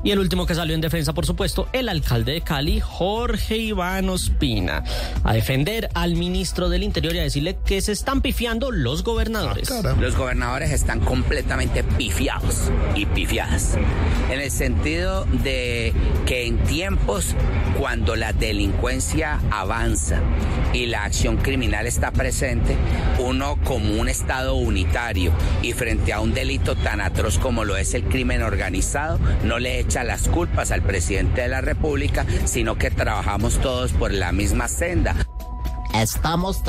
Y el último que salió en defensa, por supuesto, el alcalde de Cali, Jorge Iván Ospina, a defender al ministro del Interior y a decirle que se están pifiando los gobernadores. Los gobernadores están completamente pifiados y pifiadas, en el sentido de que en tiempos cuando la delincuencia avanza y la acción criminal está presente, uno como un Estado unitario y frente a un delito tan atroz como lo es el crimen organizado, no le echa las culpas al presidente de la República, sino que trabajamos todos por la misma senda. Estamos